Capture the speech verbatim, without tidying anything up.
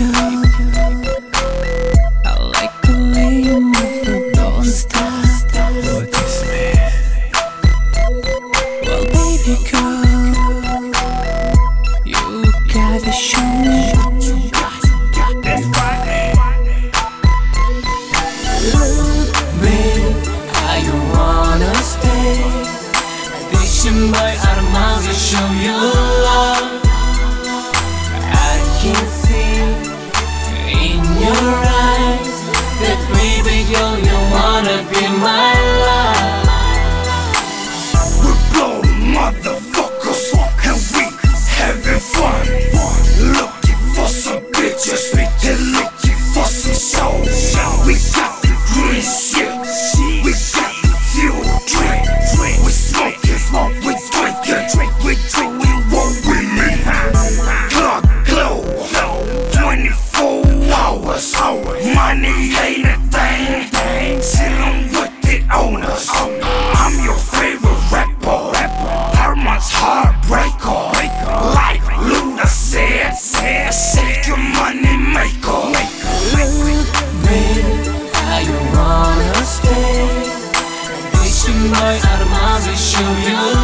girl, I like the way you move, but don't stop. What is me? Well, baby girl, you gotta show me. That's right. Look, babe, how you wanna stay? Addiction boy, I'ma show you love. I can see in your eyes that baby girl, you wanna be my love. We blow motherfuckers, and we having fun. Looking for some bitches, we just looking for some soul. We got the green shit, we got the fuel drink. We smoking, smoke, we drinking, drink, we drink, we what we need. Clock glow, twenty-four hours. Money ain't a thing, chillin' with the owners. I'm your favorite rapper, Herman's heartbreaker. Like Luda said, shake your money maker. Look, babe, how you wanna stay? Addiction boy, I'ma show you